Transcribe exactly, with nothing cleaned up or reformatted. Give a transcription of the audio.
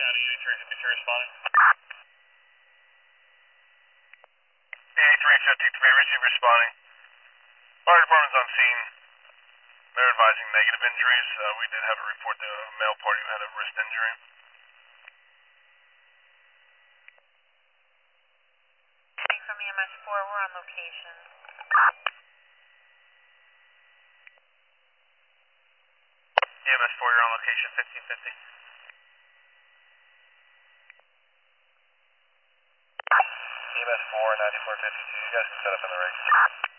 County, eighty-three fifty-three responding. eighty-three fifty-three, receive responding. Fire department's on scene. They're advising negative injuries. Uh, we did have a report to a male party who had a wrist injury. From E M S four, we're on location. E M S four, you're on location, fifteen fifty. E M S four, ninety-four fifty-two, you guys can set up in the rig.